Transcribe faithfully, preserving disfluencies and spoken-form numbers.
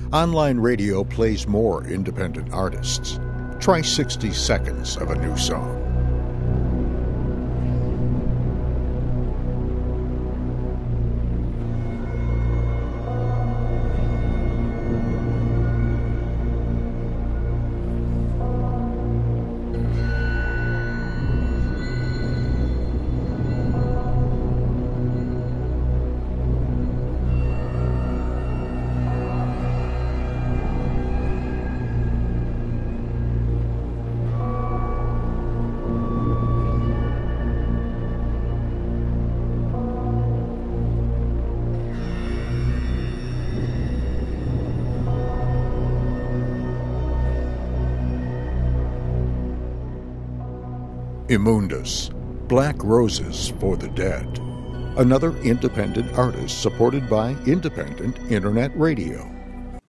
Online radio plays more independent artists. Try sixty seconds of a new song. Imundus, Black Roses for the Dead, another independent artist supported by independent internet radio.